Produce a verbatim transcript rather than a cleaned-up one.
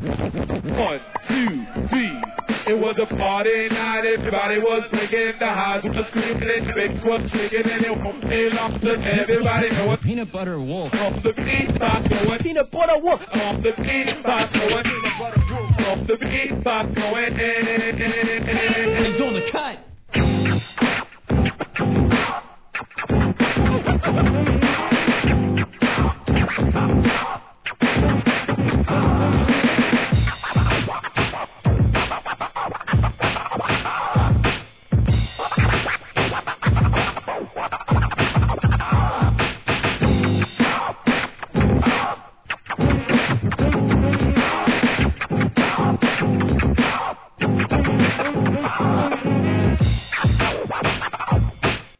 One, two, three. It was a party night, everybody was drinking, the highs were screaming, and the bass was shaking, and it was a lobster, everybody know it. Peanut butter wolf. Off the beanstalk going. Peanut butter wolf. Off the beanstalk going. Peanut butter wolf. Off the beanstalk going. He's on the cut.